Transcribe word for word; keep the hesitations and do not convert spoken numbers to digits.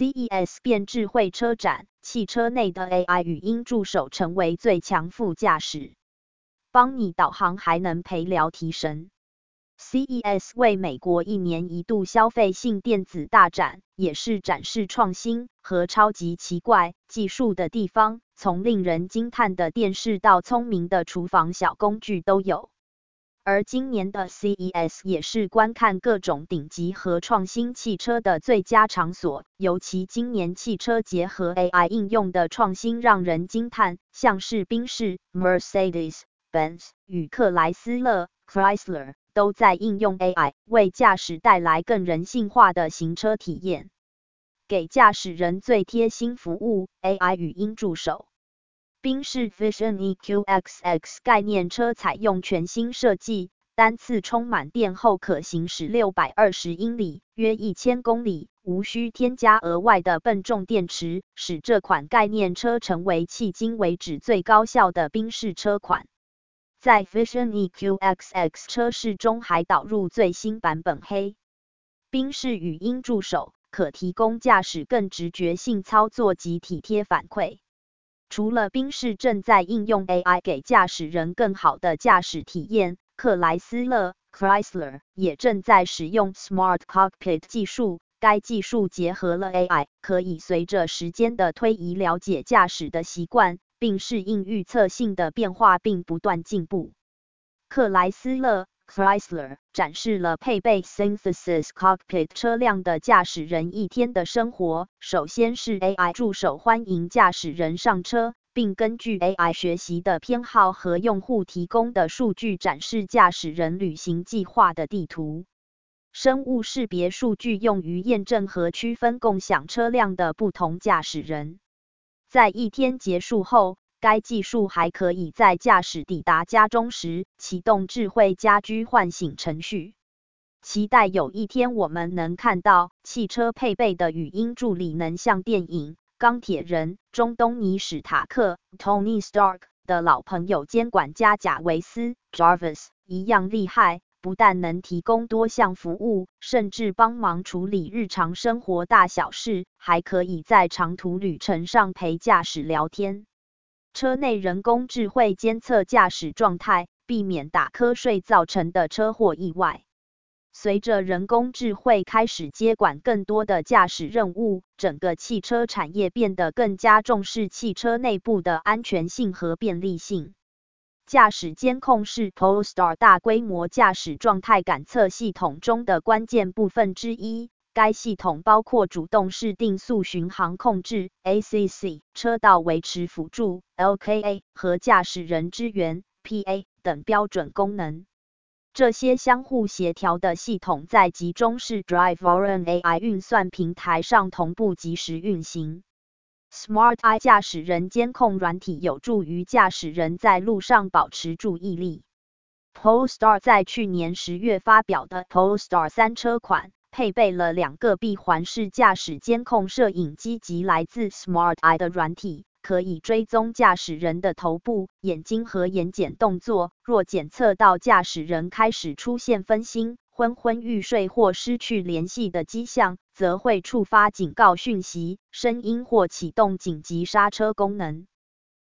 C E S 变智慧车展，汽车内的 A I 语音助手成为最强副驾驶，帮你导航还能陪聊提神。C E S 为美国一年一度消费性电子大展，也是展示创新和超级奇怪技术的地方，从令人惊叹的电视到聪明的厨房小工具都有。而今年的 C E S 也是观看各种顶级和创新汽车的最佳场所，尤其今年汽车结合 A I 应用的创新让人惊叹，像是宾士、Mercedes-Benz 与克莱斯勒、Chrysler 都在应用 A I， 为驾驶带来更人性化的行车体验，给驾驶人最贴心服务。A I 语音助手。宾士 Vision E Q X X 概念车采用全新设计，单次充满电后可行驶六百二十英里，约一千公里，无需添加额外的笨重电池，使这款概念车成为迄今为止最高效的宾士车款。在 Vision E Q X X 车市中还导入最新版本黑宾士语音助手，可提供驾驶更直觉性操作及体贴反馈。除了宾士正在应用 A I 给驾驶人更好的驾驶体验，克莱斯勒 Chrysler 也正在使用 Smart Cockpit 技术。该技术结合了 A I， 可以随着时间的推移了解驾驶的习惯，并适应预测性的变化并不断进步。克莱斯勒 Chrysler 展示了配备 Synthesis Cockpit 车辆的驾驶人一天的生活。首先是 A I 助手欢迎驾驶人上车，并根据 A I 学习的偏好和用户提供的数据展示驾驶人旅行计划的地图。生物识别数据用于验证和区分共享车辆的不同驾驶人。在一天结束后，该技术还可以在驾驶抵达家中时启动智慧家居唤醒程序。期待有一天我们能看到汽车配备的语音助理能像电影《钢铁人》中东尼史塔克 Tony Stark 的老朋友兼管家贾维斯 Jarvis 一样厉害，不但能提供多项服务，甚至帮忙处理日常生活大小事，还可以在长途旅程上陪驾驶聊天。车内人工智慧监测驾驶状态，避免打瞌睡造成的车祸意外。随着人工智慧开始接管更多的驾驶任务，整个汽车产业变得更加重视汽车内部的安全性和便利性。驾驶监控是 Polestar 大规模驾驶状态感测系统中的关键部分之一。该系统包括主动式定速巡航控制 A C C、车道维持辅助 L K A 和驾驶人支援 P A 等标准功能。这些相互协调的系统在集中式 Drive Orin A I 运算平台上同步即时运行。Smart Eye 驾驶人监控软体有助于驾驶人在路上保持注意力。Polestar 在去年十月发表的 Polestar 三车款配备了两个闭环式驾驶监控摄影机及来自 Smart Eye 的软体，可以追踪驾驶人的头部、眼睛和眼睑动作。若检测到驾驶人开始出现分心、昏昏欲睡或失去联系的迹象，则会触发警告讯息、声音或启动紧急刹车功能。